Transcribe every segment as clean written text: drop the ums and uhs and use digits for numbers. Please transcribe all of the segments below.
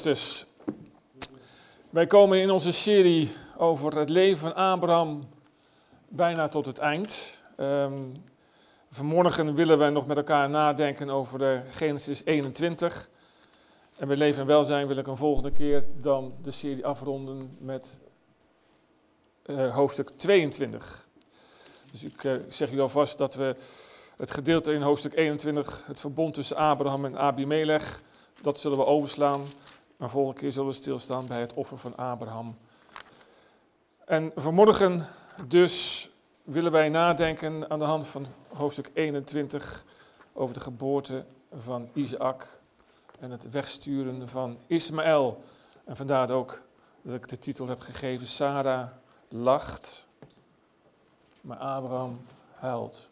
Christus. Wij komen in onze serie over het leven van Abraham bijna tot het eind. Vanmorgen willen wij nog met elkaar nadenken over de Genesis 21. En bij Leven en Welzijn wil ik een volgende keer dan de serie afronden met hoofdstuk 22. Dus ik zeg u alvast dat we het gedeelte in hoofdstuk 21, het verbond tussen Abraham en Abimelech, dat zullen we overslaan. Maar volgende keer zullen we stilstaan bij het offer van Abraham. En vanmorgen dus willen wij nadenken aan de hand van hoofdstuk 21 over de geboorte van Isaac en het wegsturen van Ismaël. En vandaar ook dat ik de titel heb gegeven: Sarah lacht, maar Abraham huilt.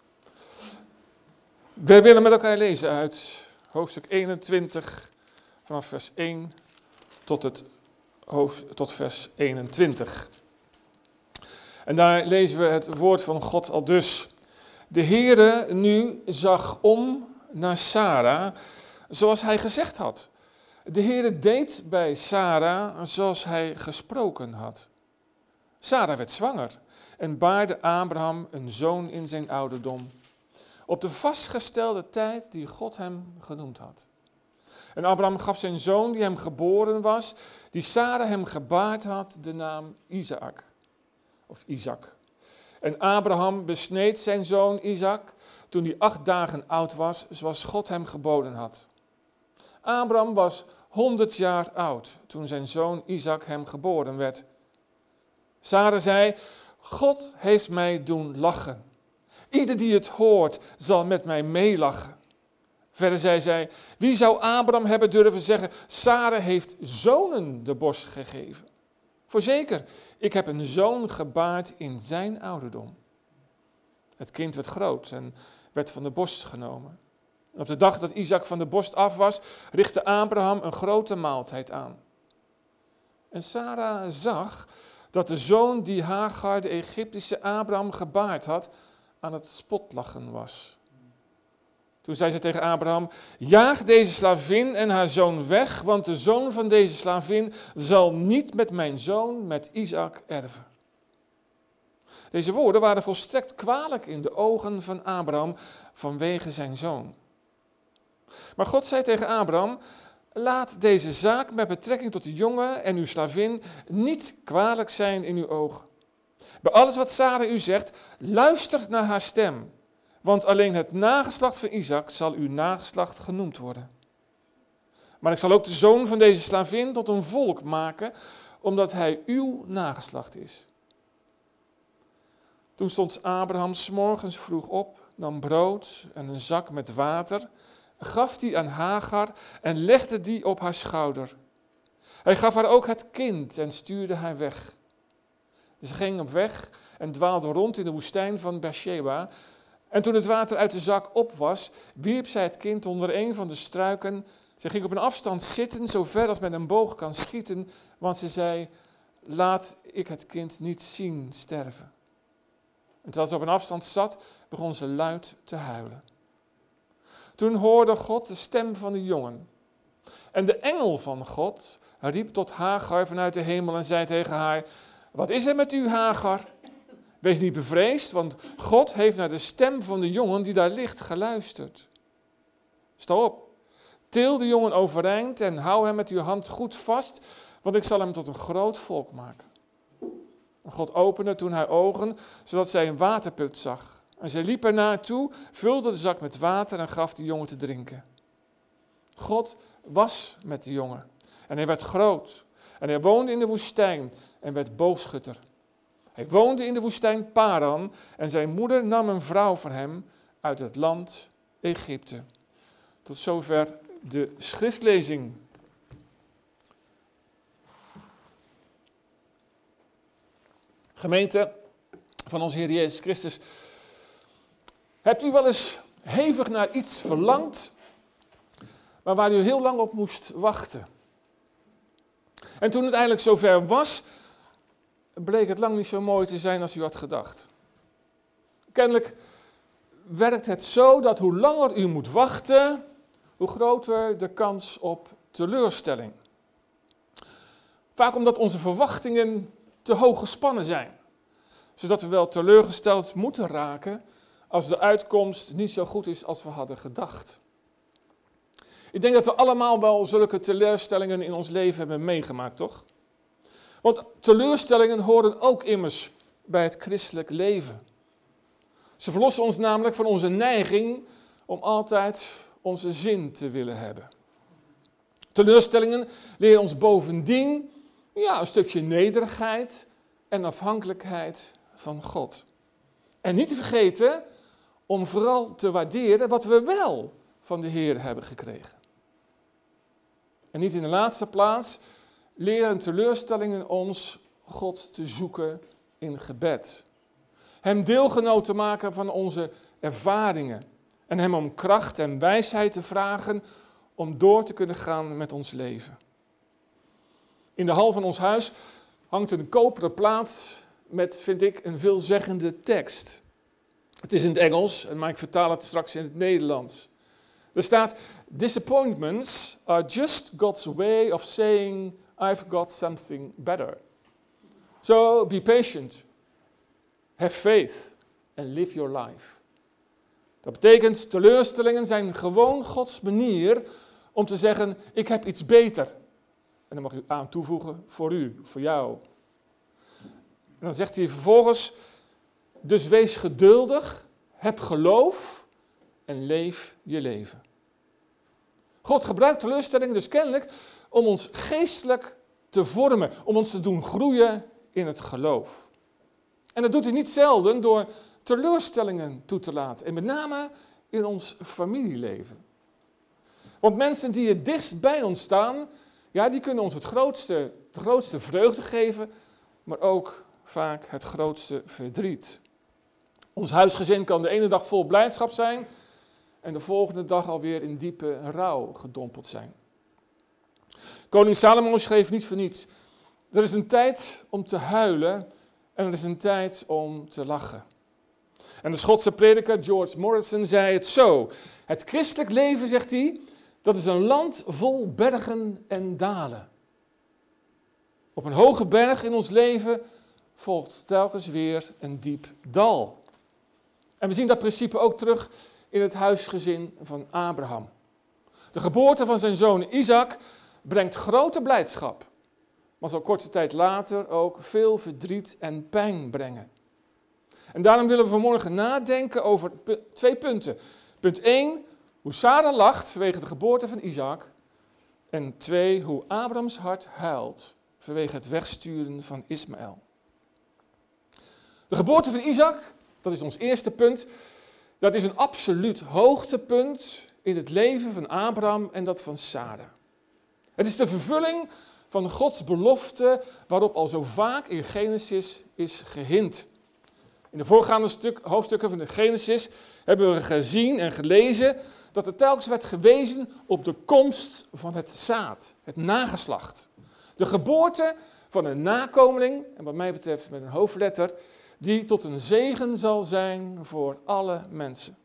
Wij willen met elkaar lezen uit hoofdstuk 21 vanaf vers 1 tot vers 21. En daar lezen we het woord van God aldus. De Heere nu zag om naar Sarah, zoals hij gezegd had. De Heere deed bij Sarah zoals hij gesproken had. Sarah werd zwanger en baarde Abraham een zoon in zijn ouderdom, op de vastgestelde tijd die God hem genoemd had. En Abraham gaf zijn zoon die hem geboren was, die Sarah hem gebaard had, de naam Isaac. En Abraham besneed zijn zoon Isaac toen hij 8 dagen oud was, zoals God hem geboden had. Abraham was 100 jaar oud toen zijn zoon Isaac hem geboren werd. Sarah zei: God heeft mij doen lachen. Ieder die het hoort zal met mij meelachen. Verder zei zij: wie zou Abraham hebben durven zeggen: Sarah heeft zonen de borst gegeven? Voorzeker, ik heb een zoon gebaard in zijn ouderdom. Het kind werd groot en werd van de borst genomen. En op de dag dat Isaac van de borst af was, richtte Abraham een grote maaltijd aan. En Sarah zag dat de zoon die Hagar, de Egyptische Abraham, gebaard had, aan het spotlachen was. Toen zei ze tegen Abraham: jaag deze slavin en haar zoon weg, want de zoon van deze slavin zal niet met mijn zoon, met Isaac, erven. Deze woorden waren volstrekt kwalijk in de ogen van Abraham vanwege zijn zoon. Maar God zei tegen Abraham: laat deze zaak met betrekking tot de jongen en uw slavin niet kwalijk zijn in uw ogen. Bij alles wat Sarah u zegt, luister naar haar stem. Want alleen het nageslacht van Isaac zal uw nageslacht genoemd worden. Maar ik zal ook de zoon van deze slavin tot een volk maken, omdat hij uw nageslacht is. Toen stond Abraham 's morgens vroeg op, nam brood en een zak met water, gaf die aan Hagar en legde die op haar schouder. Hij gaf haar ook het kind en stuurde haar weg. Ze ging op weg en dwaalde rond in de woestijn van Beersheba. En toen het water uit de zak op was, wierp zij het kind onder een van de struiken. Zij ging op een afstand zitten, zo ver als met een boog kan schieten, want ze zei: laat ik het kind niet zien sterven. En terwijl ze op een afstand zat, begon ze luid te huilen. Toen hoorde God de stem van de jongen. En de engel van God riep tot Hagar vanuit de hemel en zei tegen haar: wat is er met u, Hagar? Wees niet bevreesd, want God heeft naar de stem van de jongen die daar ligt geluisterd. Sta op, til de jongen overeind en hou hem met uw hand goed vast, want ik zal hem tot een groot volk maken. En God opende toen haar ogen, zodat zij een waterput zag. En zij liep ernaar toe, vulde de zak met water en gaf de jongen te drinken. God was met de jongen en hij werd groot. En hij woonde in de woestijn en werd boogschutter. Hij woonde in de woestijn Paran en zijn moeder nam een vrouw van hem uit het land Egypte. Tot zover de schriftlezing. Gemeente van onze Heer Jezus Christus, hebt u wel eens hevig naar iets verlangd, maar waar u heel lang op moest wachten? En toen het eindelijk zover was, bleek het lang niet zo mooi te zijn als u had gedacht. Kennelijk werkt het zo dat hoe langer u moet wachten, hoe groter de kans op teleurstelling. Vaak omdat onze verwachtingen te hoog gespannen zijn. Zodat we wel teleurgesteld moeten raken als de uitkomst niet zo goed is als we hadden gedacht. Ik denk dat we allemaal wel zulke teleurstellingen in ons leven hebben meegemaakt, toch? Want teleurstellingen horen ook immers bij het christelijk leven. Ze verlossen ons namelijk van onze neiging om altijd onze zin te willen hebben. Teleurstellingen leren ons bovendien een stukje nederigheid en afhankelijkheid van God. En niet te vergeten om vooral te waarderen wat we wel van de Heer hebben gekregen. En niet in de laatste plaats leren teleurstellingen ons God te zoeken in gebed. Hem deelgenoot te maken van onze ervaringen. En hem om kracht en wijsheid te vragen om door te kunnen gaan met ons leven. In de hal van ons huis hangt een koperen plaat met, vind ik, een veelzeggende tekst. Het is in het Engels, maar ik vertaal het straks in het Nederlands. Er staat: Disappointments are just God's way of saying I've got something better. So be patient, have faith and live your life. Dat betekent, teleurstellingen zijn gewoon Gods manier om te zeggen, ik heb iets beter. En dan mag u aan toevoegen, voor u, voor jou. En dan zegt hij vervolgens, dus wees geduldig, heb geloof en leef je leven. God gebruikt teleurstellingen dus kennelijk om ons geestelijk te vormen, om ons te doen groeien in het geloof. En dat doet hij niet zelden door teleurstellingen toe te laten. En met name in ons familieleven. Want mensen die het dichtst bij ons staan, die kunnen ons de grootste vreugde geven, maar ook vaak het grootste verdriet. Ons huisgezin kan de ene dag vol blijdschap zijn en de volgende dag alweer in diepe rouw gedompeld zijn. Koning Salomo schreef niet voor niets: er is een tijd om te huilen en er is een tijd om te lachen. En de Schotse prediker George Morrison zei het zo: het christelijk leven, zegt hij, dat is een land vol bergen en dalen. Op een hoge berg in ons leven volgt telkens weer een diep dal. En we zien dat principe ook terug in het huisgezin van Abraham. De geboorte van zijn zoon Isaac brengt grote blijdschap, maar zal korte tijd later ook veel verdriet en pijn brengen. En daarom willen we vanmorgen nadenken over 2 punten. Punt 1, hoe Sarah lacht vanwege de geboorte van Isaac. En 2, hoe Abrahams hart huilt vanwege het wegsturen van Ismaël. De geboorte van Isaac, dat is ons eerste punt. Dat is een absoluut hoogtepunt in het leven van Abraham en dat van Sarah. Het is de vervulling van Gods belofte waarop al zo vaak in Genesis is gehind. In de voorgaande hoofdstukken van de Genesis hebben we gezien en gelezen dat er telkens werd gewezen op de komst van het zaad, het nageslacht. De geboorte van een nakomeling, en wat mij betreft met een hoofdletter, die tot een zegen zal zijn voor alle mensen.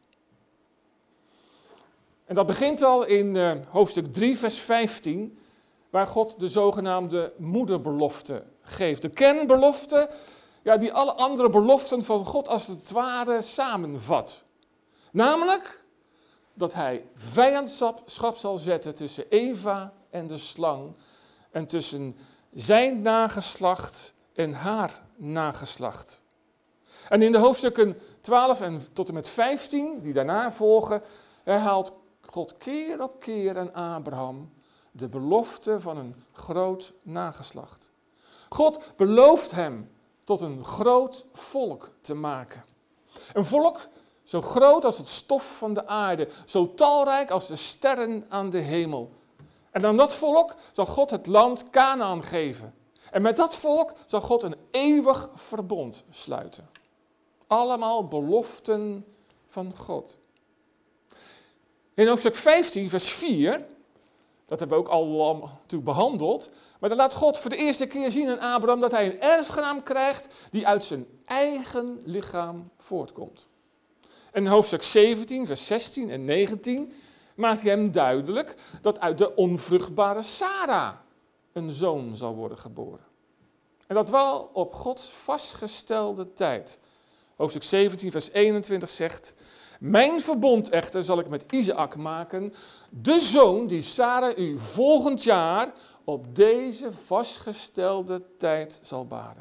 En dat begint al in hoofdstuk 3, vers 15, waar God de zogenaamde moederbelofte geeft. De kernbelofte, die alle andere beloften van God als het ware samenvat. Namelijk dat hij vijandschap zal zetten tussen Eva en de slang en tussen zijn nageslacht en haar nageslacht. En in de hoofdstukken 12 en tot en met 15, die daarna volgen, herhaalt God keer op keer aan Abraham de belofte van een groot nageslacht. God belooft hem tot een groot volk te maken. Een volk zo groot als het stof van de aarde, zo talrijk als de sterren aan de hemel. En aan dat volk zal God het land Kanaan geven. En met dat volk zal God een eeuwig verbond sluiten. Allemaal beloften van God. In hoofdstuk 15, vers 4, dat hebben we ook al natuurlijk behandeld, maar dan laat God voor de eerste keer zien aan Abraham dat hij een erfgenaam krijgt die uit zijn eigen lichaam voortkomt. En in hoofdstuk 17, vers 16 en 19 maakt hij hem duidelijk dat uit de onvruchtbare Sara een zoon zal worden geboren. En dat wel op Gods vastgestelde tijd. Hoofdstuk 17, vers 21 zegt: mijn verbond echter zal ik met Isaac maken, de zoon die Sara u volgend jaar op deze vastgestelde tijd zal baren.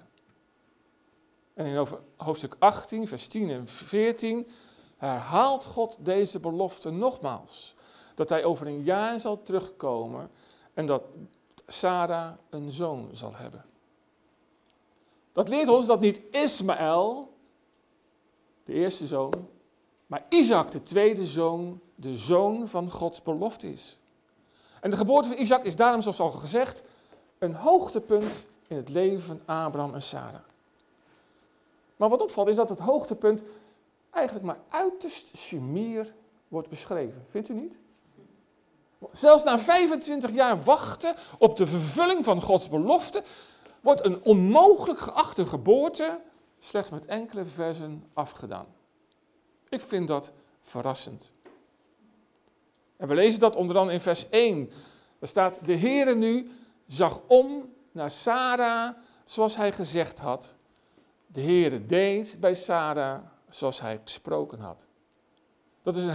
En in hoofdstuk 18, vers 10 en 14 herhaalt God deze belofte nogmaals. Dat hij over een jaar zal terugkomen en dat Sara een zoon zal hebben. Dat leert ons dat niet Ismaël, de eerste zoon, maar Isaac, de tweede zoon, de zoon van Gods belofte is. En de geboorte van Isaac is daarom, zoals al gezegd, een hoogtepunt in het leven van Abraham en Sara. Maar wat opvalt is dat het hoogtepunt eigenlijk maar uiterst sumier wordt beschreven. Vindt u niet? Zelfs na 25 jaar wachten op de vervulling van Gods belofte wordt een onmogelijk geachte geboorte slechts met enkele versen afgedaan. Ik vind dat verrassend. En we lezen dat onder andere in vers 1. Daar staat: de Heere nu zag om naar Sara zoals hij gezegd had. De Heere deed bij Sara zoals hij gesproken had. Dat is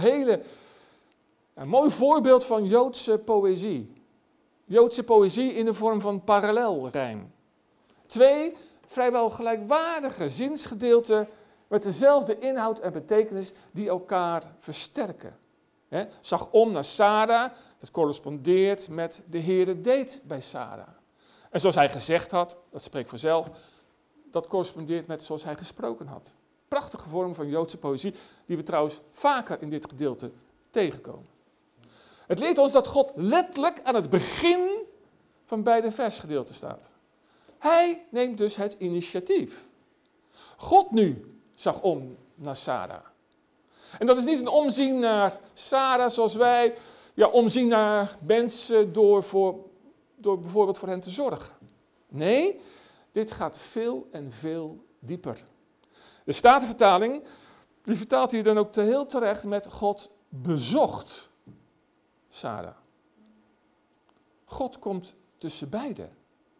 een mooi voorbeeld van Joodse poëzie. Joodse poëzie in de vorm van parallelrijm. 2 vrijwel gelijkwaardige zinsgedeelten met dezelfde inhoud en betekenis die elkaar versterken. Zag om naar Sara, dat correspondeert met de Heere deed bij Sara. En zoals hij gezegd had, dat spreekt vanzelf, dat correspondeert met zoals hij gesproken had. Prachtige vorm van Joodse poëzie, die we trouwens vaker in dit gedeelte tegenkomen. Het leert ons dat God letterlijk aan het begin van beide versgedeelten staat. Hij neemt dus het initiatief. God nu zag om naar Sara. En dat is niet een omzien naar Sara zoals wij omzien naar mensen door bijvoorbeeld voor hen te zorgen. Nee, dit gaat veel en veel dieper. De Statenvertaling, die vertaalt hier dan ook heel terecht met God bezocht Sara. God komt tussen beiden.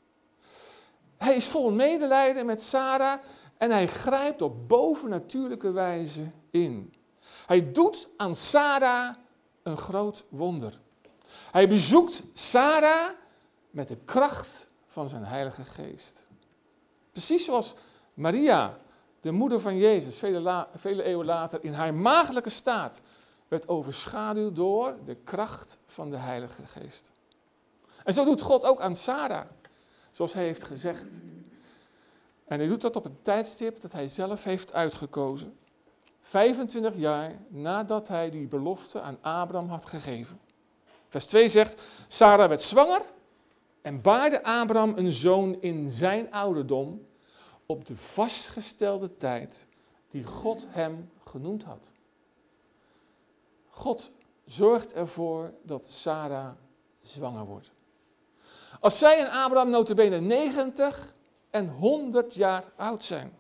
Hij is vol medelijden met Sara en hij grijpt op bovennatuurlijke wijze in. Hij doet aan Sara een groot wonder. Hij bezoekt Sara met de kracht van zijn Heilige Geest. Precies zoals Maria, de moeder van Jezus, vele eeuwen later in haar maagdelijke staat werd overschaduwd door de kracht van de Heilige Geest. En zo doet God ook aan Sara, zoals hij heeft gezegd. En hij doet dat op een tijdstip dat hij zelf heeft uitgekozen. 25 jaar nadat hij die belofte aan Abraham had gegeven. Vers 2 zegt: Sara werd zwanger en baarde Abraham een zoon in zijn ouderdom op de vastgestelde tijd die God hem genoemd had. God zorgt ervoor dat Sara zwanger wordt. Als zij en Abraham nota bene 90 en 100 jaar oud zijn.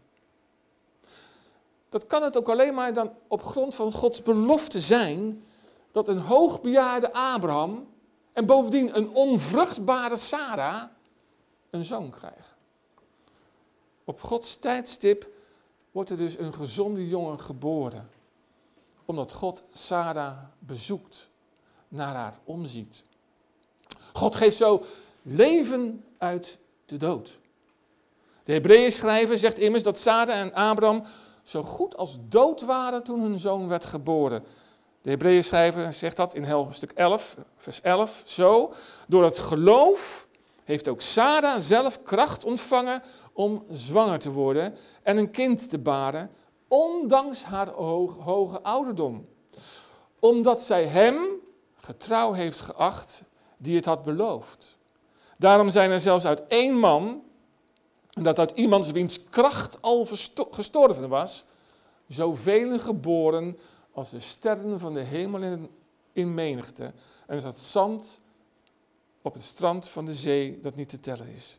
Dat kan het ook alleen maar dan op grond van Gods belofte zijn dat een hoogbejaarde Abraham en bovendien een onvruchtbare Sara een zoon krijgen. Op Gods tijdstip wordt er dus een gezonde jongen geboren, omdat God Sara bezoekt, naar haar omziet. God geeft zo leven uit de dood. De Hebreeënschrijver zegt immers dat Sara en Abraham zo goed als dood waren toen hun zoon werd geboren. De Hebreeënschrijver zegt dat in hoofdstuk 11, vers 11, zo. Door het geloof heeft ook Sara zelf kracht ontvangen om zwanger te worden en een kind te baren, ondanks haar hoge ouderdom. Omdat zij hem getrouw heeft geacht die het had beloofd. Daarom zijn er zelfs uit één man, en dat uit iemands wiens kracht al gestorven was, zoveel geboren als de sterren van de hemel in menigte. En als het zand op het strand van de zee dat niet te tellen is.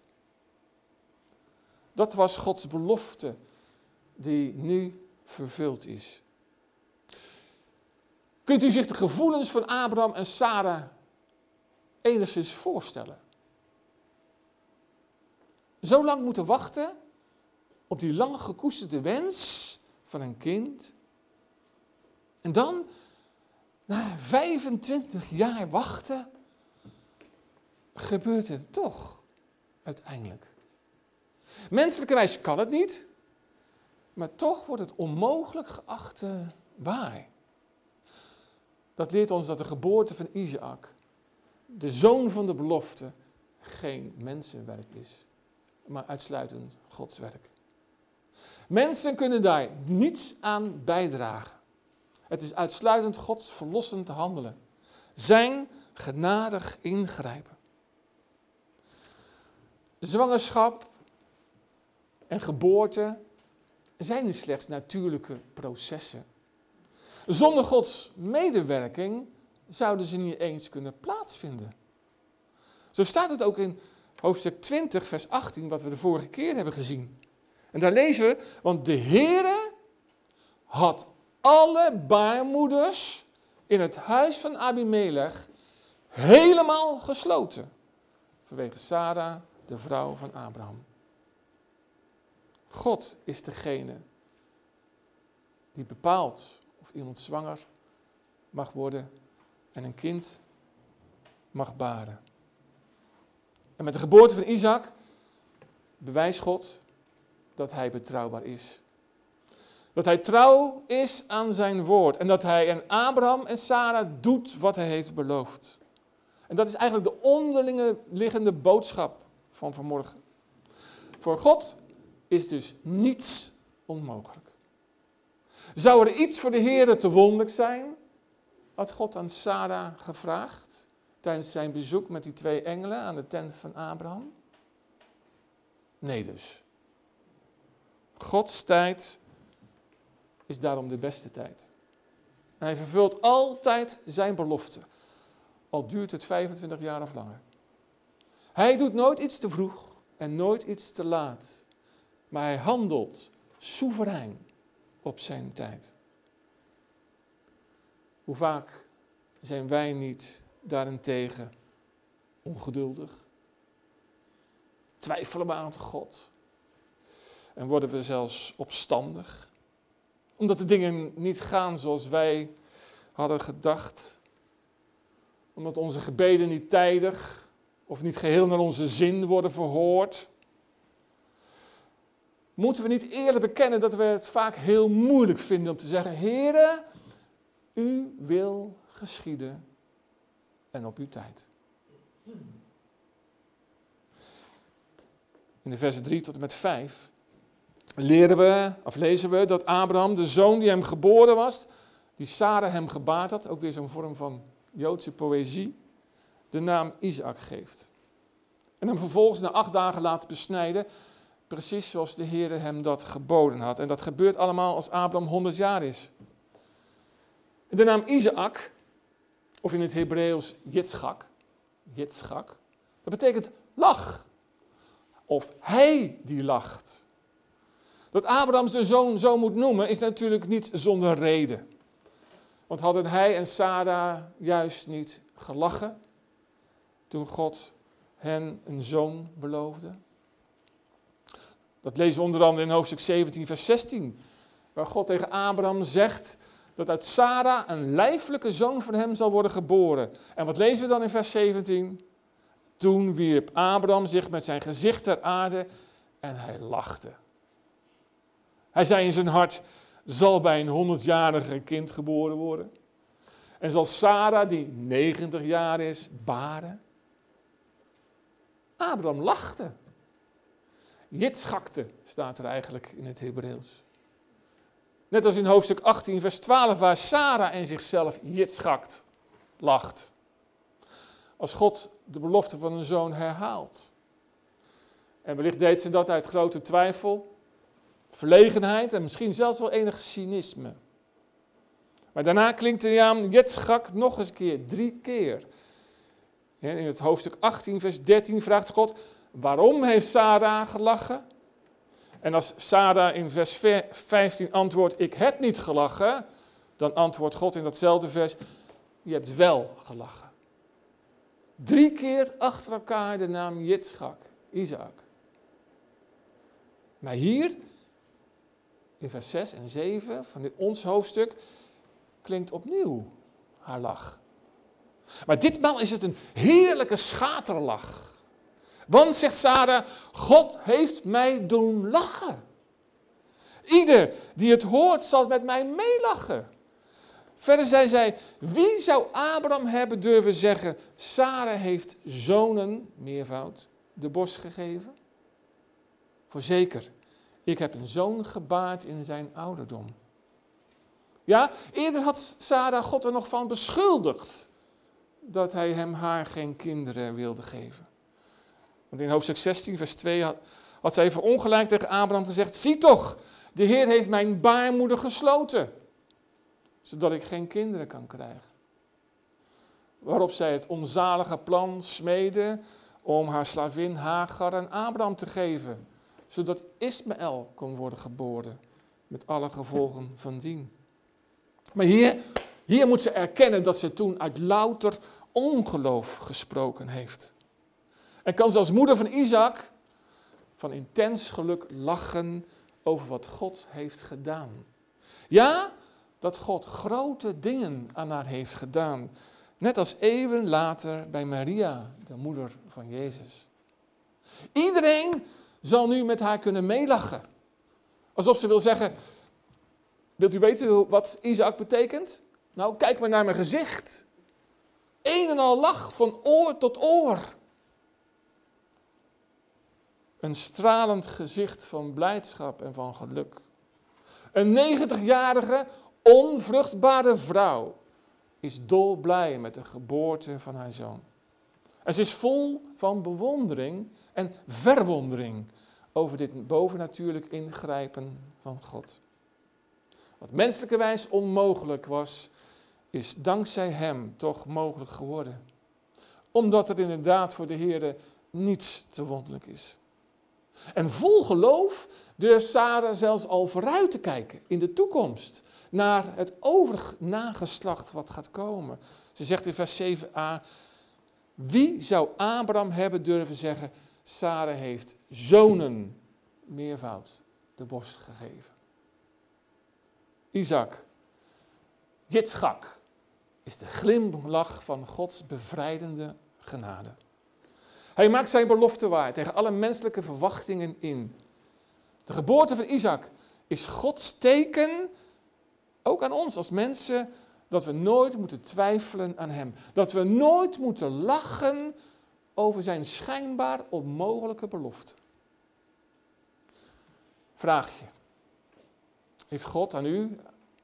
Dat was Gods belofte die nu vervuld is. Kunt u zich de gevoelens van Abraham en Sara enigszins voorstellen? zo lang moeten wachten op die lang gekoesterde wens van een kind. En dan, na 25 jaar wachten, gebeurt het toch uiteindelijk. Menselijkerwijs kan het niet, maar toch wordt het onmogelijk geacht waar. Dat leert ons dat de geboorte van Isaac, de zoon van de belofte, geen mensenwerk is, maar uitsluitend Gods werk. Mensen kunnen daar niets aan bijdragen. Het is uitsluitend Gods verlossend handelen. Zijn genadig ingrijpen. Zwangerschap en geboorte zijn niet slechts natuurlijke processen. Zonder Gods medewerking zouden ze niet eens kunnen plaatsvinden. Zo staat het ook in hoofdstuk 20, vers 18, wat we de vorige keer hebben gezien. En daar lezen we, want de Heere had alle baarmoeders in het huis van Abimelech helemaal gesloten. Vanwege Sarah, de vrouw van Abraham. God is degene die bepaalt of iemand zwanger mag worden en een kind mag baren. En met de geboorte van Isaac bewijst God dat hij betrouwbaar is. Dat hij trouw is aan zijn woord. En dat hij aan Abraham en Sarah doet wat hij heeft beloofd. En dat is eigenlijk de onderlinge liggende boodschap van vanmorgen. Voor God is dus niets onmogelijk. Zou er iets voor de Heere te wonderlijk zijn? Had God aan Sarah gevraagd tijdens zijn bezoek met die 2 engelen aan de tent van Abraham? Nee dus. Gods tijd is daarom de beste tijd. En hij vervult altijd zijn belofte. Al duurt het 25 jaar of langer. Hij doet nooit iets te vroeg en nooit iets te laat. Maar hij handelt soeverein op zijn tijd. Hoe vaak zijn wij niet daarentegen ongeduldig? Twijfelen we aan God? En worden we zelfs opstandig? Omdat de dingen niet gaan zoals wij hadden gedacht. Omdat onze gebeden niet tijdig of niet geheel naar onze zin worden verhoord. Moeten we niet eerlijk bekennen dat we het vaak heel moeilijk vinden om te zeggen: Heere, u wil geschieden en op uw tijd. In de versen 3 tot en met 5 lezen we dat Abraham, de zoon die hem geboren was, die Sarah hem gebaard had, ook weer zo'n vorm van Joodse poëzie, de naam Isaac geeft. En hem vervolgens na 8 dagen laat besnijden, precies zoals de Heere hem dat geboden had. En dat gebeurt allemaal als Abraham 100 jaar is. De naam Isaac, of in het Hebreeuws Yitzchak, dat betekent lach. Of hij die lacht. Dat Abraham zijn zoon zo moet noemen is natuurlijk niet zonder reden. Want hadden hij en Sarah juist niet gelachen toen God hen een zoon beloofde? Dat lezen we onder andere in hoofdstuk 17 vers 16. Waar God tegen Abraham zegt dat uit Sarah een lijfelijke zoon van hem zal worden geboren. En wat lezen we dan in vers 17? Toen wierp Abraham zich met zijn gezicht ter aarde en hij lachte. Hij zei in zijn hart: zal bij een 100-jarige kind geboren worden? En zal Sarah, die 90 jaar is, baren? Abraham lachte. Jitschakte staat er eigenlijk in het Hebreeuws. Net als in hoofdstuk 18 vers 12 waar Sarah en zichzelf jitschakt, lacht. Als God de belofte van een zoon herhaalt. En wellicht deed ze dat uit grote twijfel, verlegenheid en misschien zelfs wel enig cynisme. Maar daarna klinkt de naam Jitschak nog eens een keer, 3 keer. In het hoofdstuk 18 vers 13 vraagt God: waarom heeft Sarah gelachen? En als Sarah in vers 15 antwoordt: ik heb niet gelachen, dan antwoordt God in datzelfde vers: je hebt wel gelachen. 3 keer achter elkaar de naam Yitzchak, Isaac. Maar hier, in vers 6 en 7 van ons hoofdstuk, klinkt opnieuw haar lach. Maar ditmaal is het een heerlijke schaterlach. Want, zegt Sara, God heeft mij doen lachen. Ieder die het hoort zal met mij meelachen. Verder zei zij, wie zou Abraham hebben durven zeggen, Sara heeft zonen, meervoud, de borst gegeven? Voorzeker, ik heb een zoon gebaard in zijn ouderdom. Ja, eerder had Sara God er nog van beschuldigd dat hij haar geen kinderen wilde geven. Want in hoofdstuk 16, vers 2 had zij verongelijkt tegen Abraham gezegd, zie toch, de Heer heeft mijn baarmoeder gesloten, zodat ik geen kinderen kan krijgen. Waarop zij het onzalige plan smeedde om haar slavin Hagar aan Abraham te geven, zodat Ismaël kon worden geboren, met alle gevolgen van dien. Maar hier moet ze erkennen dat ze toen uit louter ongeloof gesproken heeft. En kan zelfs moeder van Isaac van intens geluk lachen over wat God heeft gedaan. Ja, dat God grote dingen aan haar heeft gedaan. Net als eeuwen later bij Maria, de moeder van Jezus. Iedereen zal nu met haar kunnen meelachen. Alsof ze wil zeggen, wilt u weten wat Isaac betekent? Nou, kijk maar naar mijn gezicht. Een en al lach van oor tot oor. Een stralend gezicht van blijdschap en van geluk. Een 90-jarige, onvruchtbare vrouw is dolblij met de geboorte van haar zoon. En ze is vol van bewondering en verwondering over dit bovennatuurlijk ingrijpen van God. Wat menselijkerwijs onmogelijk was, is dankzij hem toch mogelijk geworden. Omdat er inderdaad voor de Heere niets te wonderlijk is. En vol geloof durft Sara zelfs al vooruit te kijken in de toekomst. Naar het overige nageslacht wat gaat komen. Ze zegt in vers 7a, wie zou Abraham hebben durven zeggen, Sara heeft zonen, meervoud, de borst gegeven. Isaac, Jitschak, is de glimlach van Gods bevrijdende genade. Hij maakt zijn belofte waar tegen alle menselijke verwachtingen in. De geboorte van Isaac is Gods teken, ook aan ons als mensen, dat we nooit moeten twijfelen aan hem. Dat we nooit moeten lachen over zijn schijnbaar onmogelijke belofte. Vraagje. Heeft God aan u,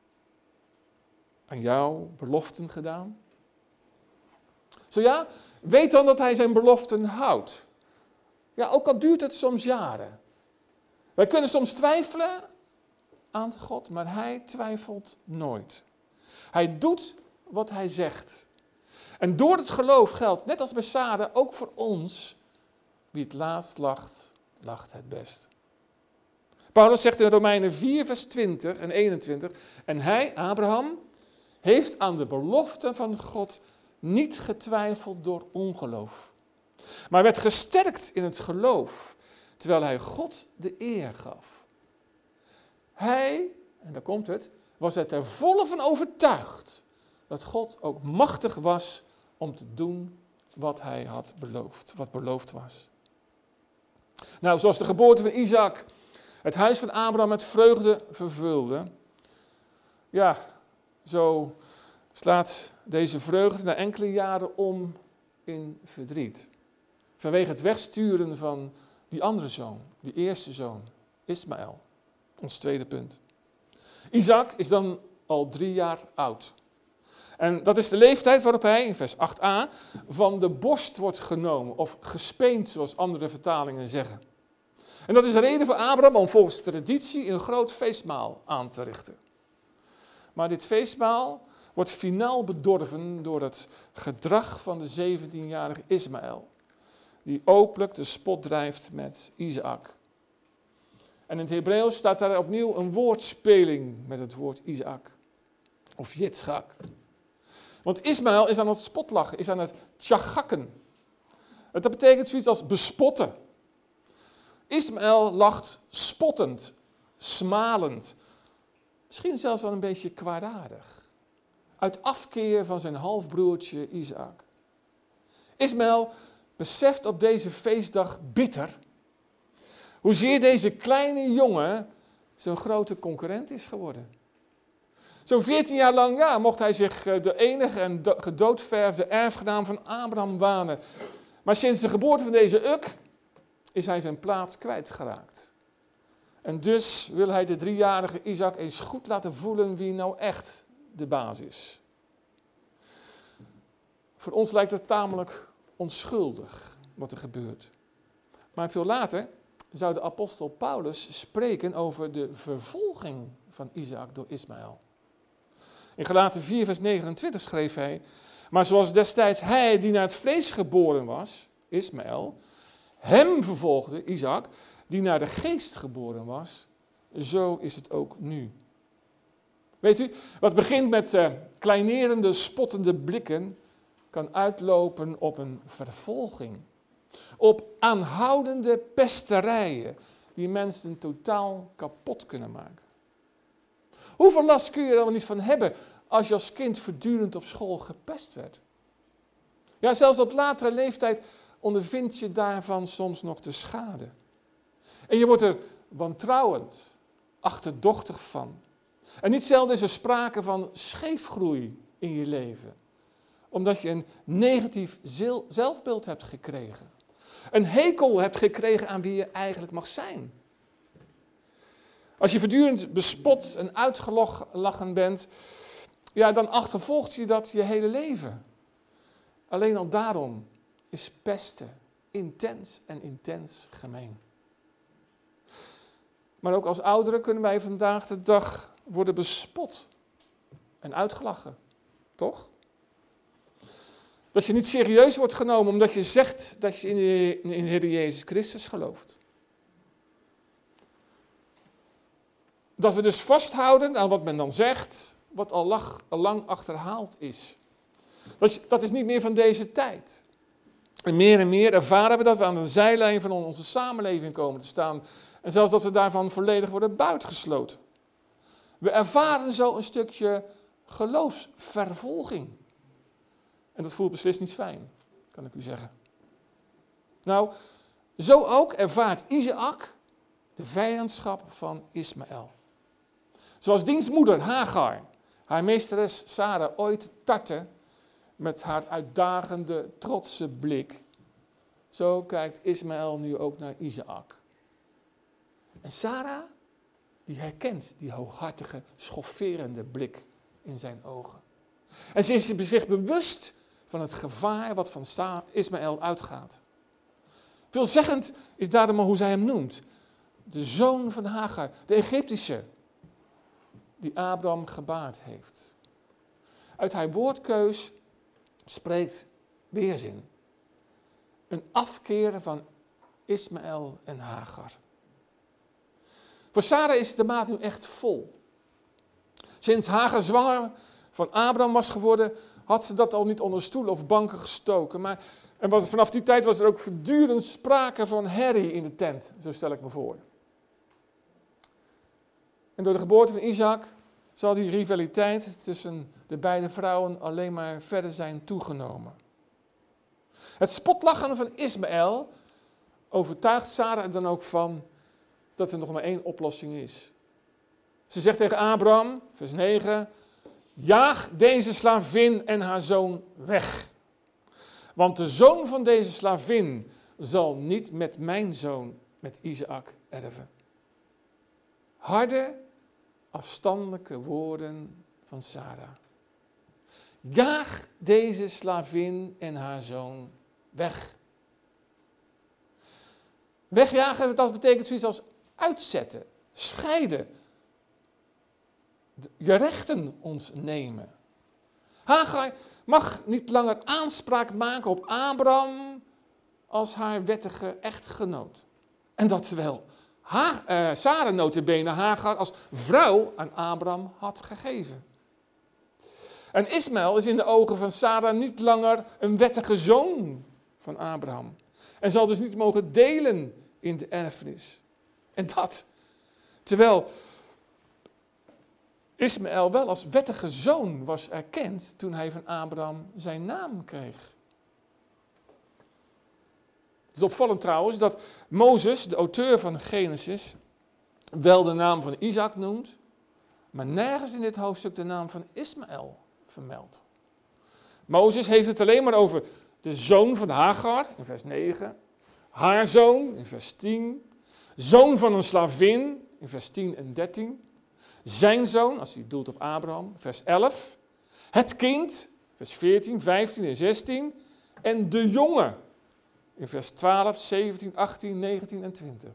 aan jou, beloften gedaan? Zo ja, weet dan dat hij zijn beloften houdt. Ja, ook al duurt het soms jaren. Wij kunnen soms twijfelen aan God, maar hij twijfelt nooit. Hij doet wat hij zegt. En door het geloof geldt, net als bij Sara, ook voor ons, wie het laatst lacht, lacht het best. Paulus zegt in Romeinen 4, vers 20 en 21, en hij, Abraham, heeft aan de belofte van God niet getwijfeld door ongeloof, maar werd gesterkt in het geloof, terwijl hij God de eer gaf. Hij, en daar komt het, was er ter volle van overtuigd dat God ook machtig was om te doen wat hij had beloofd, wat beloofd was. Nou, zoals de geboorte van Isaac het huis van Abraham met vreugde vervulde, ja, zo slaat deze vreugde na enkele jaren om in verdriet. Vanwege het wegsturen van die andere zoon, die eerste zoon, Ismaël. Ons tweede punt. Isaac is dan al 3 jaar oud. En dat is de leeftijd waarop hij, in vers 8a, van de borst wordt genomen of gespeend, zoals andere vertalingen zeggen. En dat is de reden voor Abraham om volgens traditie een groot feestmaal aan te richten. Maar dit feestmaal wordt finaal bedorven door het gedrag van de 17-jarige Ismaël, die openlijk de spot drijft met Isaac. En in het Hebreeuws staat daar opnieuw een woordspeling met het woord Isaac, of Jitschak. Want Ismaël is aan het spotlachen, is aan het tjachakken. Dat betekent zoiets als bespotten. Ismaël lacht spottend, smalend, misschien zelfs wel een beetje kwaadaardig, uit afkeer van zijn halfbroertje Isaac. Ismaël beseft op deze feestdag bitter hoezeer deze kleine jongen zo'n grote concurrent is geworden. Zo'n 14 jaar lang mocht hij zich de enige en gedoodverfde erfgenaam van Abraham wanen. Maar sinds de geboorte van deze Uk is hij zijn plaats kwijtgeraakt. En dus wil hij de 3-jarige Isaac eens goed laten voelen wie nou echt de baas is. Voor ons lijkt het tamelijk onschuldig wat er gebeurt. Maar veel later zou de apostel Paulus spreken over de vervolging van Isaac door Ismaël. In Galaten 4 vers 29 schreef hij: maar zoals destijds hij die naar het vlees geboren was, Ismaël, hem vervolgde, Isaac, die naar de geest geboren was, zo is het ook nu. Weet u, wat begint met kleinerende, spottende blikken, kan uitlopen op een vervolging. Op aanhoudende pesterijen die mensen totaal kapot kunnen maken. Hoeveel last kun je er wel niet van hebben als je als kind voortdurend op school gepest werd? Ja, zelfs op latere leeftijd ondervind je daarvan soms nog de schade. En je wordt er wantrouwend, achterdochtig van. En niet zelden is er sprake van scheefgroei in je leven. Omdat je een negatief zelfbeeld hebt gekregen. Een hekel hebt gekregen aan wie je eigenlijk mag zijn. Als je voortdurend bespot en uitgelachen bent, dan achtervolgt je dat je hele leven. Alleen al daarom is pesten intens gemeen. Maar ook als ouderen kunnen wij vandaag de dag worden bespot en uitgelachen. Toch? Dat je niet serieus wordt genomen omdat je zegt dat je in de Heer Jezus Christus gelooft. Dat we dus vasthouden aan wat men dan zegt, wat al lang achterhaald is. Dat is niet meer van deze tijd. En meer ervaren we dat we aan de zijlijn van onze samenleving komen te staan. En zelfs dat we daarvan volledig worden buitengesloten. We ervaren zo een stukje geloofsvervolging. En dat voelt beslist niet fijn, kan ik u zeggen. Nou, zo ook ervaart Isaac de vijandschap van Ismaël. Zoals diens moeder Hagar, haar meesteres Sarah ooit tartte met haar uitdagende, trotse blik. Zo kijkt Ismaël nu ook naar Isaac. En Sarah, die herkent die hooghartige, schofferende blik in zijn ogen. En ze is zich bewust van het gevaar wat van Ismaël uitgaat. Veelzeggend is daarom hoe zij hem noemt. De zoon van Hagar, de Egyptische, die Abraham gebaard heeft. Uit haar woordkeus spreekt weerzin. Een afkeer van Ismaël en Hagar. Voor Sarah is de maat nu echt vol. Sinds Hagar zwanger van Abraham was geworden, had ze dat al niet onder stoelen of banken gestoken. Vanaf die tijd was er ook voortdurend sprake van herrie in de tent, zo stel ik me voor. En door de geboorte van Isaac zal die rivaliteit tussen de beide vrouwen alleen maar verder zijn toegenomen. Het spotlachen van Ismaël overtuigt Sarah er dan ook van dat er nog maar één oplossing is. Ze zegt tegen Abraham, vers 9, jaag deze slavin en haar zoon weg. Want de zoon van deze slavin zal niet met mijn zoon, met Isaac, erven. Harde, afstandelijke woorden van Sarah. Jaag deze slavin en haar zoon weg. Wegjagen, dat betekent zoiets als uitzetten, scheiden. Je rechten ontnemen. Hagar mag niet langer aanspraak maken op Abraham als haar wettige echtgenoot. En dat terwijl Sarah notabene Hagar als vrouw aan Abraham had gegeven. En Ismaël is in de ogen van Sarah niet langer een wettige zoon van Abraham. En zal dus niet mogen delen in de erfenis. En dat, terwijl Ismaël wel als wettige zoon was erkend toen hij van Abraham zijn naam kreeg. Het is opvallend trouwens dat Mozes, de auteur van Genesis, wel de naam van Isaac noemt, maar nergens in dit hoofdstuk de naam van Ismaël vermeldt. Mozes heeft het alleen maar over de zoon van Hagar, in vers 9, haar zoon, in vers 10, zoon van een slavin, in vers 10 en 13, zijn zoon, als hij doelt op Abraham, vers 11, het kind, vers 14, 15 en 16, en de jongen, in vers 12, 17, 18, 19 en 20.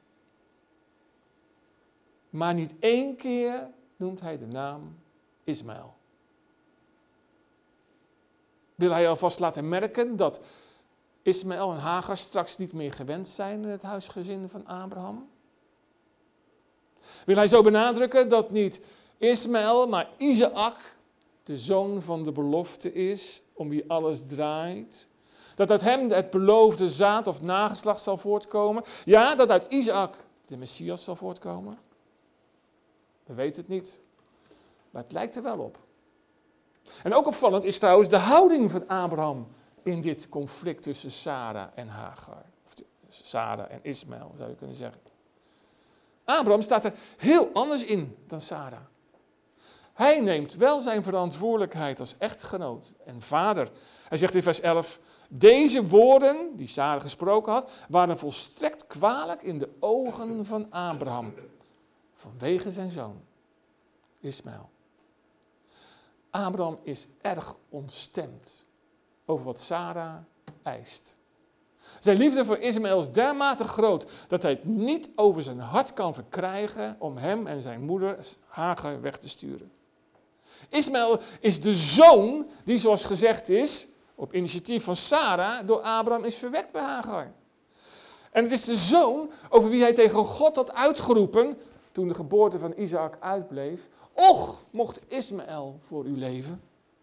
Maar niet één keer noemt hij de naam Ismaël. Wil hij alvast laten merken dat Ismaël en Hagar straks niet meer gewend zijn in het huisgezin van Abraham? Wil hij zo benadrukken dat niet Ismaël, maar Isaac de zoon van de belofte is, om wie alles draait? Dat uit hem het beloofde zaad of nageslacht zal voortkomen? Ja, dat uit Isaac de Messias zal voortkomen? We weten het niet, maar het lijkt er wel op. En ook opvallend is trouwens de houding van Abraham in dit conflict tussen Sara en Hagar. Of Sara en Ismaël, zou je kunnen zeggen. Abraham staat er heel anders in dan Sara. Hij neemt wel zijn verantwoordelijkheid als echtgenoot en vader. Hij zegt in vers 11, deze woorden die Sara gesproken had, waren volstrekt kwalijk in de ogen van Abraham. Vanwege zijn zoon, Ismaël. Abraham is erg ontstemd over wat Sara eist. Zijn liefde voor Ismaël is dermate groot dat hij het niet over zijn hart kan verkrijgen om hem en zijn moeder Hagar weg te sturen. Ismaël is de zoon die, zoals gezegd is, op initiatief van Sara, door Abraham is verwekt bij Hagar. En het is de zoon over wie hij tegen God had uitgeroepen toen de geboorte van Isaac uitbleef. Och, mocht Ismaël voor u leven.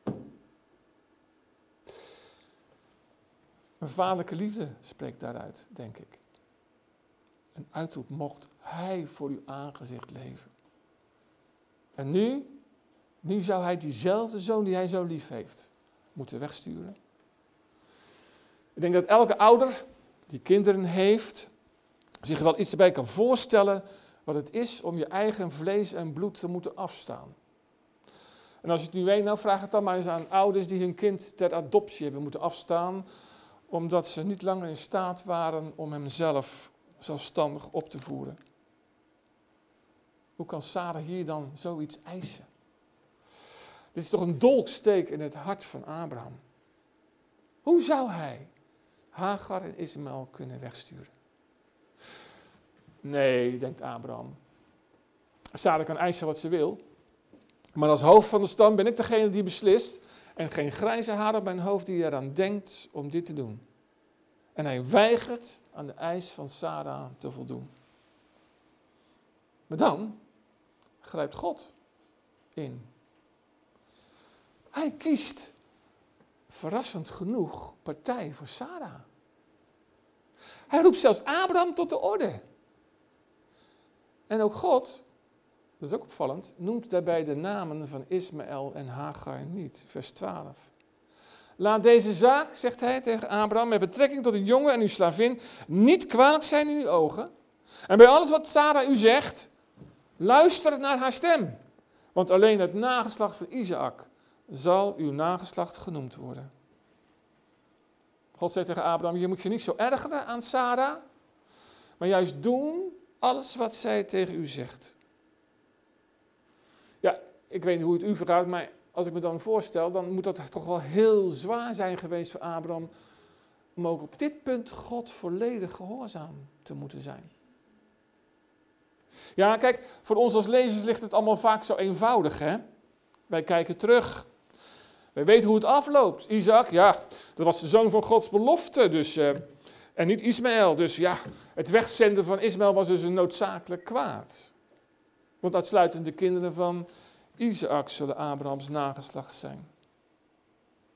Een vaderlijke liefde spreekt daaruit, denk ik. Een uitroep, mocht hij voor uw aangezicht leven. En nu zou hij diezelfde zoon die hij zo lief heeft, moeten wegsturen. Ik denk dat elke ouder die kinderen heeft, zich wel iets erbij kan voorstellen wat het is om je eigen vlees en bloed te moeten afstaan. En als je het nu weet, nou vraag het dan maar eens aan ouders die hun kind ter adoptie hebben moeten afstaan, omdat ze niet langer in staat waren om hem zelfstandig op te voeren. Hoe kan Sara hier dan zoiets eisen? Dit is toch een dolksteek in het hart van Abraham. Hoe zou hij Hagar en Ismaël kunnen wegsturen? Nee, denkt Abraham. Sara kan eisen wat ze wil. Maar als hoofd van de stam ben ik degene die beslist. En geen grijze haar op mijn hoofd die eraan denkt om dit te doen. En hij weigert aan de eis van Sara te voldoen. Maar dan grijpt God in. Hij kiest, verrassend genoeg, partij voor Sara. Hij roept zelfs Abraham tot de orde. En ook God, dat is ook opvallend, noemt daarbij de namen van Ismaël en Hagar niet. Vers 12. Laat deze zaak, zegt hij tegen Abraham, met betrekking tot uw jongen en uw slavin, niet kwalijk zijn in uw ogen. En bij alles wat Sara u zegt, luister naar haar stem. Want alleen het nageslacht van Isaac zal uw nageslacht genoemd worden. God zegt tegen Abraham, je moet je niet zo ergeren aan Sara, maar juist doen alles wat zij tegen u zegt. Ja, ik weet niet hoe het u vergaat, maar als ik me dan voorstel, dan moet dat toch wel heel zwaar zijn geweest voor Abraham om ook op dit punt God volledig gehoorzaam te moeten zijn. Ja, kijk, voor ons als lezers ligt het allemaal vaak zo eenvoudig, hè? Wij kijken terug. Wij weten hoe het afloopt. Isaac, ja, dat was de zoon van Gods belofte, dus, en niet Ismaël. Dus ja, het wegzenden van Ismaël was dus een noodzakelijk kwaad. Want uitsluitend de kinderen van Isaac zullen Abrahams nageslacht zijn.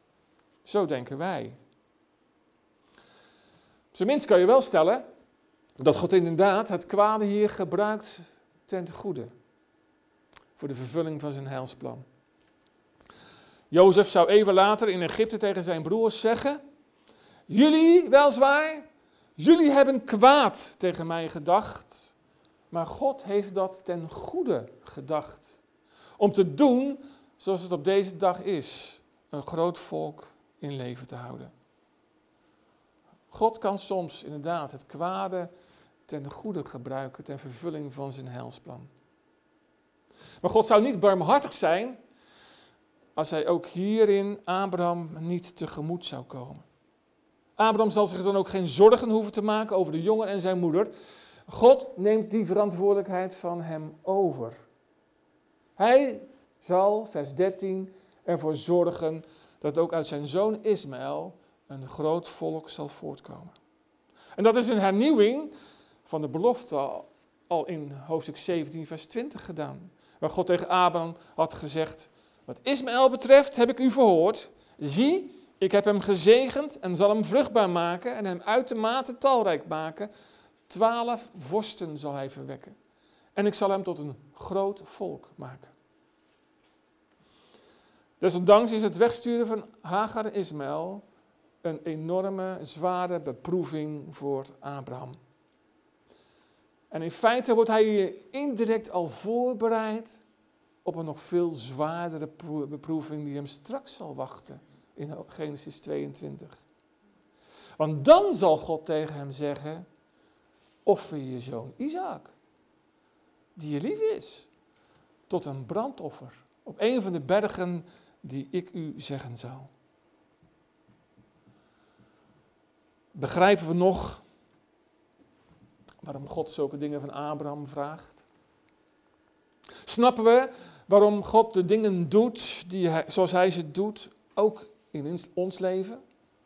Zo denken wij. Op zijn minst kan je wel stellen Dat God inderdaad het kwade hier gebruikt ten goede. Voor de vervulling van zijn heilsplan. Jozef zou even later in Egypte tegen zijn broers zeggen: jullie, weliswaar, jullie hebben kwaad tegen mij gedacht, maar God heeft dat ten goede gedacht. Om te doen zoals het op deze dag is, een groot volk in leven te houden. God kan soms inderdaad het kwade ten goede gebruiken, ten vervulling van zijn heilsplan. Maar God zou niet barmhartig zijn als hij ook hierin Abraham niet tegemoet zou komen. Abraham zal zich dan ook geen zorgen hoeven te maken over de jongen en zijn moeder. God neemt die verantwoordelijkheid van hem over. Hij zal, vers 13, ervoor zorgen dat ook uit zijn zoon Ismaël een groot volk zal voortkomen. En dat is een hernieuwing van de belofte al in hoofdstuk 17, vers 20 gedaan. Waar God tegen Abraham had gezegd: wat Ismaël betreft heb ik u verhoord. Zie, ik heb hem gezegend en zal hem vruchtbaar maken en hem uitermate talrijk maken. 12 vorsten zal hij verwekken. En ik zal hem tot een groot volk maken. Desondanks is het wegsturen van Hagar en Ismaël een enorme, zware beproeving voor Abraham. En in feite wordt hij hier indirect al voorbereid op een nog veel zwaardere beproeving die hem straks zal wachten in Genesis 22. Want dan zal God tegen hem zeggen: offer je zoon Isaac, die je lief is, tot een brandoffer op een van de bergen die ik u zeggen zal. Begrijpen we nog waarom God zulke dingen van Abraham vraagt? Snappen we waarom God de dingen doet zoals hij ze doet, ook in ons leven?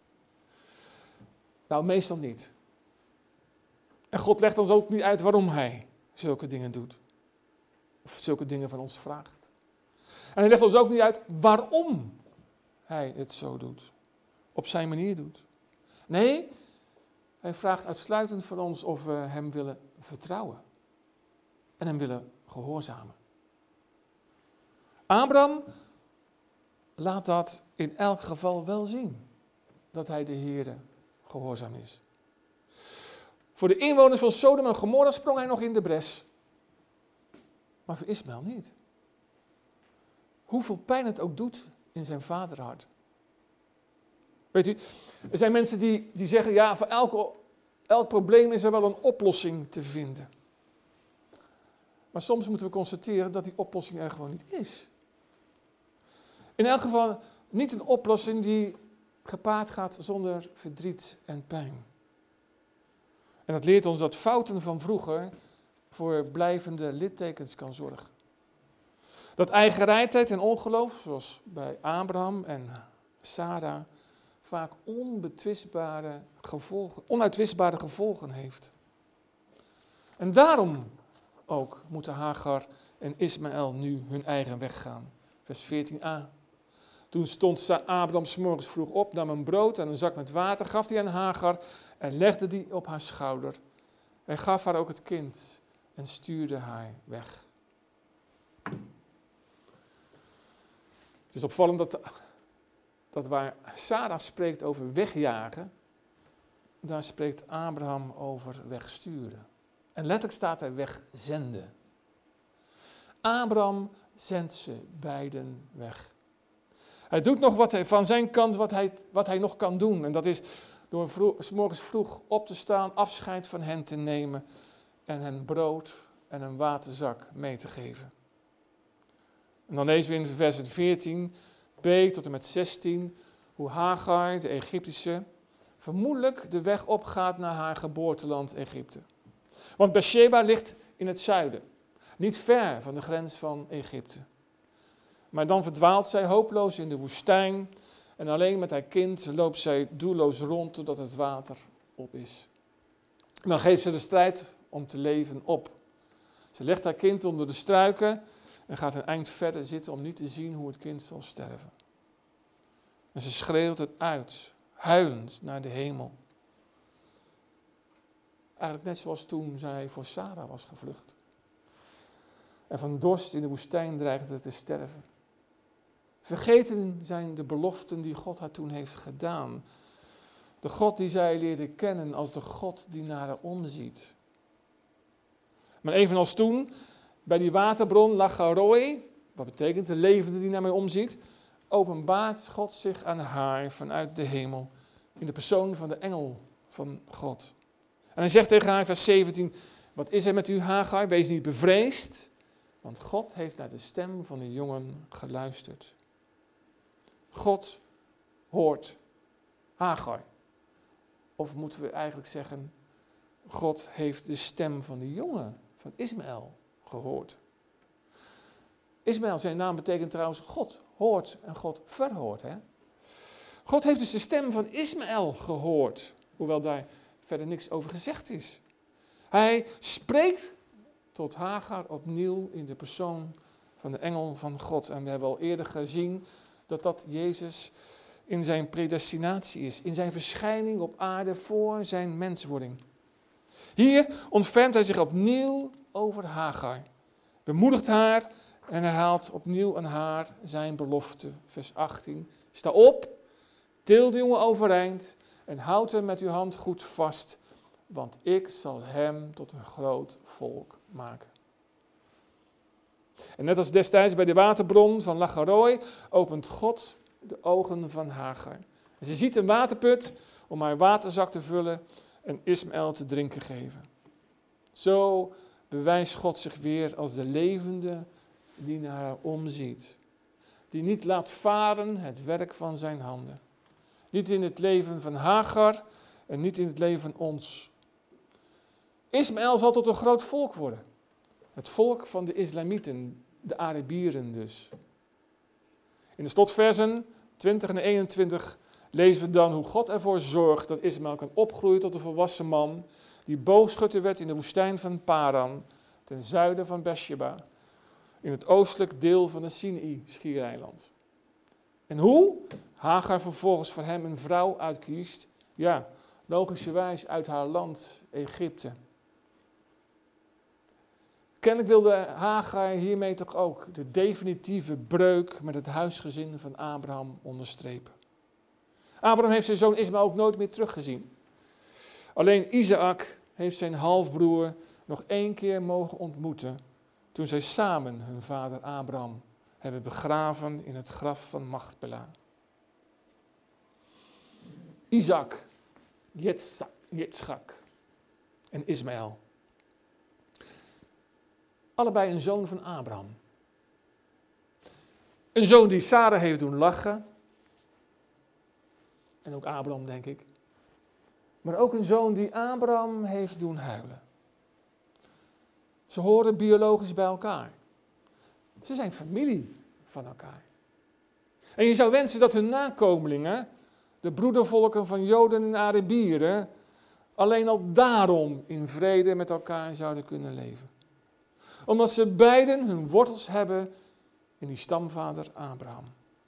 Nou, meestal niet. En God legt ons ook niet uit waarom hij zulke dingen doet. Of zulke dingen van ons vraagt. En hij legt ons ook niet uit waarom hij het zo doet. Op zijn manier doet. Nee, hij vraagt uitsluitend van ons of we hem willen vertrouwen. En hem willen gehoorzamen. Abraham laat dat in elk geval wel zien. Dat hij de Heere gehoorzaam is. Voor de inwoners van Sodom en Gomorra sprong hij nog in de bres. Maar voor Ismaël niet. Hoeveel pijn het ook doet in zijn vaderhart. Weet u, er zijn mensen die zeggen, ja, voor elk probleem is er wel een oplossing te vinden. Maar soms moeten we constateren dat die oplossing er gewoon niet is. In elk geval niet een oplossing die gepaard gaat zonder verdriet en pijn. En dat leert ons dat fouten van vroeger voor blijvende littekens kan zorgen. Dat eigenrijdheid en ongeloof, zoals bij Abraham en Sarah, vaak onuitwisbare gevolgen heeft. En daarom ook moeten Hagar en Ismaël nu hun eigen weg gaan. Vers 14a. Toen stond Abraham 's morgens vroeg op, nam een brood en een zak met water, gaf die aan Hagar en legde die op haar schouder. Hij gaf haar ook het kind en stuurde haar weg. Het is opvallend dat waar Sarah spreekt over wegjagen, daar spreekt Abraham over wegsturen. En letterlijk staat er wegzenden. Abraham zendt ze beiden weg. Hij doet nog van zijn kant wat hij nog kan doen. En dat is door 's morgens vroeg op te staan, afscheid van hen te nemen en hen brood en een waterzak mee te geven. En dan lezen we in vers 14b tot en met 16 hoe Hagar, de Egyptische, vermoedelijk de weg opgaat naar haar geboorteland Egypte. Want Beersheba ligt in het zuiden, niet ver van de grens van Egypte. Maar dan verdwaalt zij hopeloos in de woestijn en alleen met haar kind loopt zij doelloos rond totdat het water op is. En dan geeft ze de strijd om te leven op. Ze legt haar kind onder de struiken en gaat een eind verder zitten om niet te zien hoe het kind zal sterven. En ze schreeuwt het uit, huilend naar de hemel. Eigenlijk net zoals toen zij voor Sarah was gevlucht. En van dorst in de woestijn dreigde te sterven. Vergeten zijn de beloften die God haar toen heeft gedaan. De God die zij leerde kennen als de God die naar haar omziet. Maar evenals toen, bij die waterbron Lacharoi, wat betekent de levende die naar mij omziet, openbaart God zich aan haar vanuit de hemel in de persoon van de engel van God. En hij zegt tegen haar, vers 17, wat is er met u, Hagar? Wees niet bevreesd, want God heeft naar de stem van de jongen geluisterd. God hoort Hagar. Of moeten we eigenlijk zeggen, God heeft de stem van de jongen, van Ismaël, gehoord. Ismaël, zijn naam betekent trouwens God hoort en God verhoort. Hè? God heeft dus de stem van Ismaël gehoord, hoewel daar verder niks over gezegd is. Hij spreekt tot Hagar opnieuw in de persoon van de engel van God. En we hebben al eerder gezien dat dat Jezus in zijn predestinatie is, in zijn verschijning op aarde voor zijn menswording. Hier ontfermt hij zich opnieuw over Hagar, bemoedigt haar en herhaalt opnieuw aan haar zijn belofte. Vers 18, sta op, til de jongen overeind en houd hem met uw hand goed vast, want ik zal hem tot een groot volk maken. En net als destijds bij de waterbron van Lacharoi opent God de ogen van Hagar. En ze ziet een waterput om haar waterzak te vullen en Ismaël te drinken geven. Zo bewijst God zich weer als de levende die naar haar omziet. Die niet laat varen het werk van zijn handen. Niet in het leven van Hagar en niet in het leven van ons. Ismaël zal tot een groot volk worden. Het volk van de Islamieten, de Arabieren dus. In de slotversen 20 en 21 lezen we dan hoe God ervoor zorgt dat Ismaël kan opgroeien tot een volwassen man die boogschutter werd in de woestijn van Paran, ten zuiden van Beersheba, in het oostelijk deel van de Sinai-schiereiland. En hoe Hagar vervolgens voor hem een vrouw uitkiest, ja, logischerwijs uit haar land Egypte. Kennelijk wilde Hagar hiermee toch ook de definitieve breuk met het huisgezin van Abraham onderstrepen. Abraham heeft zijn zoon Ismaël ook nooit meer teruggezien. Alleen Isaac heeft zijn halfbroer nog 1 keer mogen ontmoeten toen zij samen hun vader Abraham hebben begraven in het graf van Machpelah. Isaac, Jitschak en Ismaël. Allebei een zoon van Abraham. Een zoon die Sarah heeft doen lachen. En ook Abraham, denk ik. Maar ook een zoon die Abraham heeft doen huilen. Ze horen biologisch bij elkaar. Ze zijn familie van elkaar. En je zou wensen dat hun nakomelingen, de broedervolken van Joden en Arabieren, alleen al daarom in vrede met elkaar zouden kunnen leven. Omdat ze beiden hun wortels hebben in die stamvader Abraham.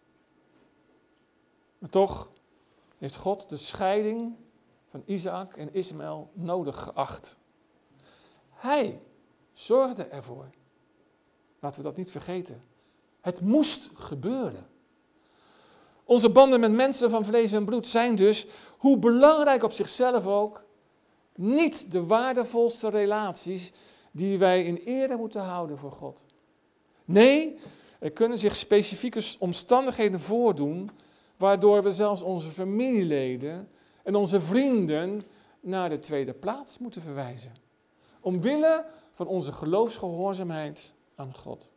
Maar toch heeft God de scheiding van Isaac en Ismaël nodig geacht. Hij zorgde ervoor. Laten we dat niet vergeten. Het moest gebeuren. Onze banden met mensen van vlees en bloed zijn dus, hoe belangrijk op zichzelf ook, niet de waardevolste relaties die wij in ere moeten houden voor God. Nee, er kunnen zich specifieke omstandigheden voordoen, waardoor we zelfs onze familieleden en onze vrienden naar de tweede plaats moeten verwijzen. Omwille van onze geloofsgehoorzaamheid aan God.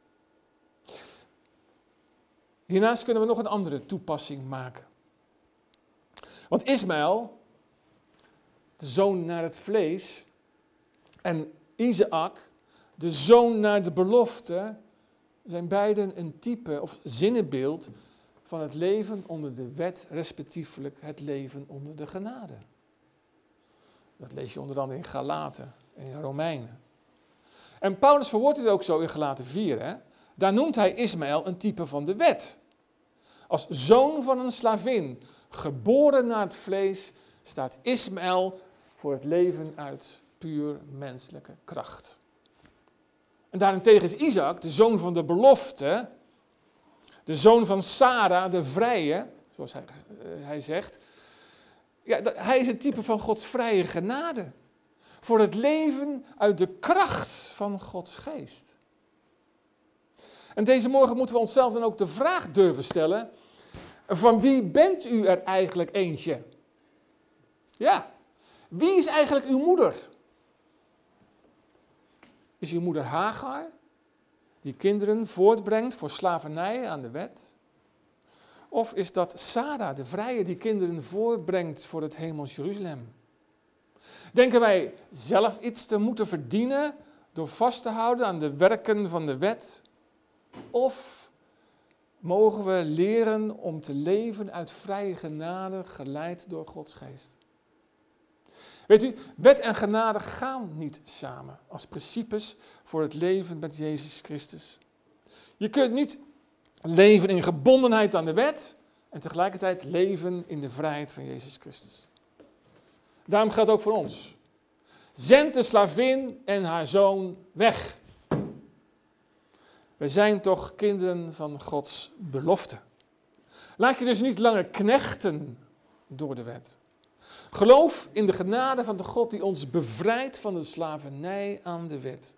Hiernaast kunnen we nog een andere toepassing maken. Want Ismaël, de zoon naar het vlees, en Isaac, de zoon naar de belofte, zijn beiden een type of zinnenbeeld van het leven onder de wet, respectievelijk het leven onder de genade. Dat lees je onder andere in Galaten en in Romeinen. En Paulus verwoordt dit ook zo in Galaten 4. Hè? Daar noemt hij Ismaël een type van de wet. Als zoon van een slavin, geboren naar het vlees, staat Ismaël voor het leven uit puur menselijke kracht. En daarentegen is Isaac, de zoon van de belofte, de zoon van Sarah, de vrije, zoals hij zegt. Ja, hij is het type van Gods vrije genade. Voor het leven uit de kracht van Gods geest. En deze morgen moeten we onszelf dan ook de vraag durven stellen: van wie bent u er eigenlijk eentje? Ja, wie is eigenlijk uw moeder? Is uw moeder Hagar, die kinderen voortbrengt voor slavernij aan de wet? Of is dat Sarah, de vrije, die kinderen voortbrengt voor het hemels Jeruzalem? Denken wij zelf iets te moeten verdienen door vast te houden aan de werken van de wet? Of mogen we leren om te leven uit vrije genade, geleid door Gods geest? Weet u, wet en genade gaan niet samen als principes voor het leven met Jezus Christus. Je kunt niet leven in gebondenheid aan de wet en tegelijkertijd leven in de vrijheid van Jezus Christus. Daarom geldt ook voor ons. Zend de slavin en haar zoon weg. Wij zijn toch kinderen van Gods belofte. Laat je dus niet langer knechten door de wet. Geloof in de genade van de God die ons bevrijdt van de slavernij aan de wet.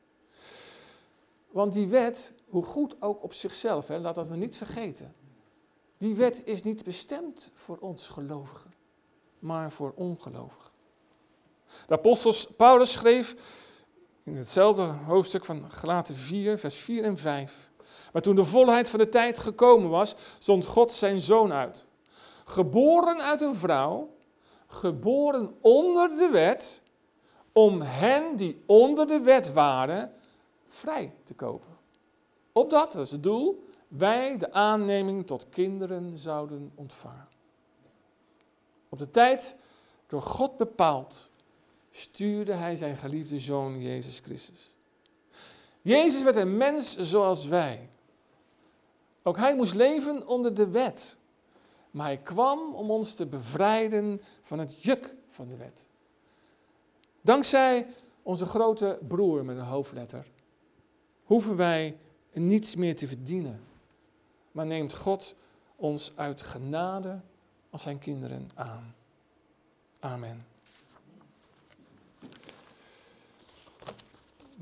Want die wet, hoe goed ook op zichzelf, laat dat we niet vergeten. Die wet is niet bestemd voor ons gelovigen, maar voor ongelovigen. De apostel Paulus schreef in hetzelfde hoofdstuk van Galaten 4, vers 4 en 5. Maar toen de volheid van de tijd gekomen was, zond God zijn zoon uit. Geboren uit een vrouw, geboren onder de wet, om hen die onder de wet waren, vrij te kopen. Opdat, dat is het doel, wij de aanneming tot kinderen zouden ontvangen. Op de tijd, door God bepaald, stuurde hij zijn geliefde zoon Jezus Christus. Jezus werd een mens zoals wij. Ook hij moest leven onder de wet. Maar hij kwam om ons te bevrijden van het juk van de wet. Dankzij onze grote broer met een hoofdletter hoeven wij niets meer te verdienen. Maar neemt God ons uit genade als zijn kinderen aan. Amen.